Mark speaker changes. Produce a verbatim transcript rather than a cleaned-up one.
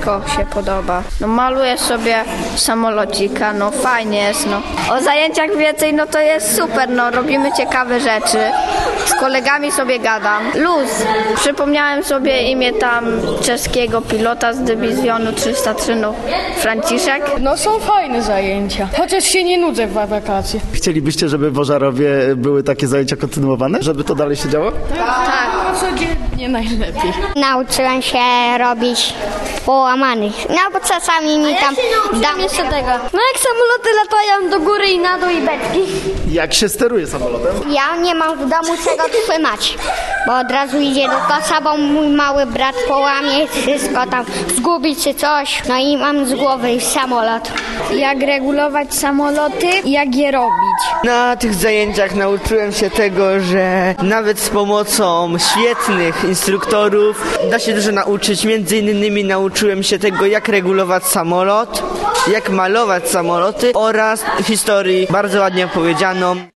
Speaker 1: wszystko się podoba. No maluję sobie samolocika, no fajnie jest, no. O zajęciach więcej, no to jest super, no robimy ciekawe rzeczy. Z kolegami sobie gadam. Luz. Przypomniałem sobie imię tam czeskiego pilota z dywizjonu trzysta trzy, no Franciszek.
Speaker 2: No są fajne zajęcia, chociaż się nie nudzę w wakacje.
Speaker 3: Chcielibyście, żeby w Ożarowie były takie zajęcia kontynuowane? Żeby to dalej się działo?
Speaker 2: Tak. Codziennie najlepiej.
Speaker 4: Nauczyłem się robić połamanych, no bo czasami mi tam dam jeszcze tego.
Speaker 5: No jak samoloty latają do góry i na dół i beczki.
Speaker 3: Jak się steruje samolotem?
Speaker 4: Ja nie mam w domu czego trzymać, bo od razu idzie do kosza, bo mój mały brat połamie wszystko tam, zgubi czy coś, no i mam z głowy samolot.
Speaker 1: Jak regulować samoloty i jak je robić.
Speaker 6: Na tych zajęciach nauczyłem się tego, że nawet z pomocą świetnych instruktorów da się dużo nauczyć. Między innymi nauczyłem się tego, jak regulować samolot, jak malować samoloty oraz historii bardzo ładnie opowiedzianą.